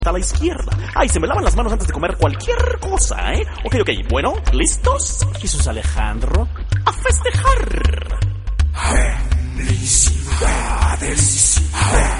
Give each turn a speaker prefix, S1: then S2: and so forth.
S1: a la izquierda. Ay, se me lavan las manos antes de comer cualquier cosa, ¿eh? Ok, bueno, ¿listos?
S2: Jesús Alejandro.
S1: ¡A festejar!
S3: Felicidades.